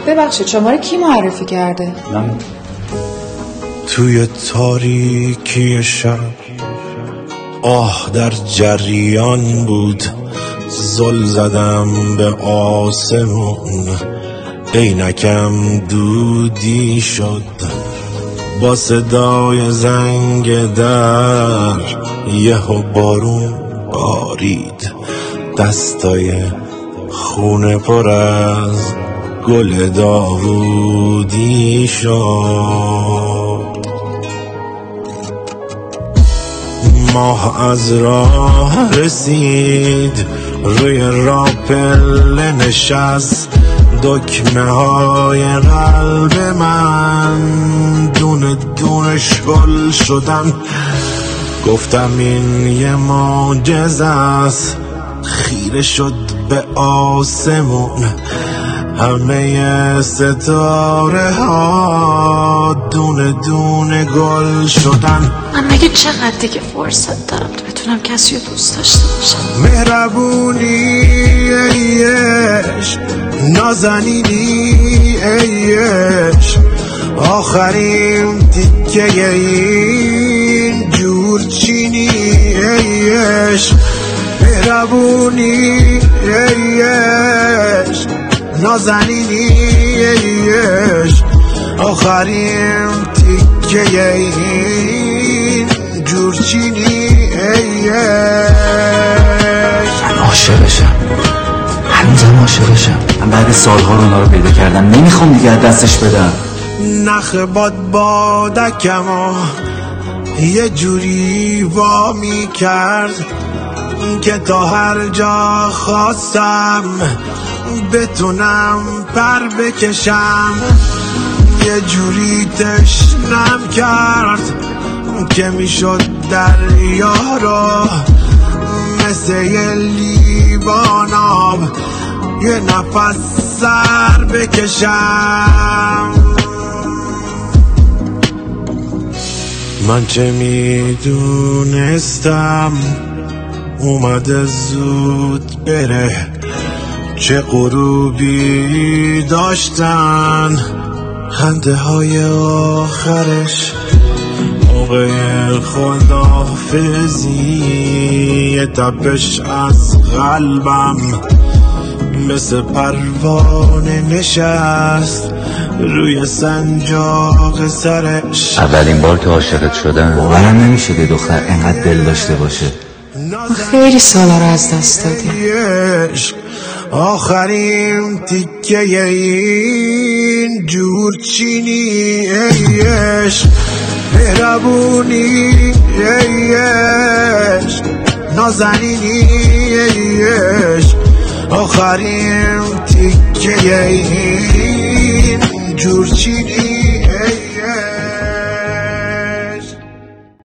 ببخشید شما رو کی معرفی کرده؟ من توی تاریکی شب آه در جریان بود، زل زدم به آسمون، عینکم دودی شد با صدای زنگ در، یهو بارون بارید، دستای خونه پر از گل داوودی شد. ماه از راه رسید، روی راپل نشست، دکمه های قلب من دونه دونه شل شدن. گفتم این یه معجزه است، خیره شد به آسمون، همه ستاره ها دونه دونه گل شدن. من مگه چقدر دیگه فرصت دارم تو بتونم کسی رو دوست داشته باشم؟ مهربونی ایش، نازنینی ایش، آخرین تیکه این جورچینی ایش. مهربونی ایش، نازنینی ایش، آخرین تیکه این جورچینی ایش. من عاشقشم، هنوزم عاشقشم. من بعد سالها رو اونا رو پیدا کردم، نمیخوام دیگه دستش بدم. نخ بادکمو یه جوری وامی کرد که تا هر جا خواستم بتونم پر بکشم. یه جوری تشنم کرد که میشد دریا رو مثل یه لیوان آب یه نفس سر بکشم. من چه میدونستم اومده زود بره، چه غروبی داشتن خنده های آخرش، موقع خداحافظی تپش از قلبم مثل پروانه نشست روی سنجاق سرش. اولین بار که عاشقت شدم باورم نمیشه که دختر انقدر دل داشته باشه. ما خیلی سالا رو از دست دادیم. آخرین تیکه این جورچینی ایش. مهربونی ایش، نازنینی ایش، آخرین تیکه این جورچینی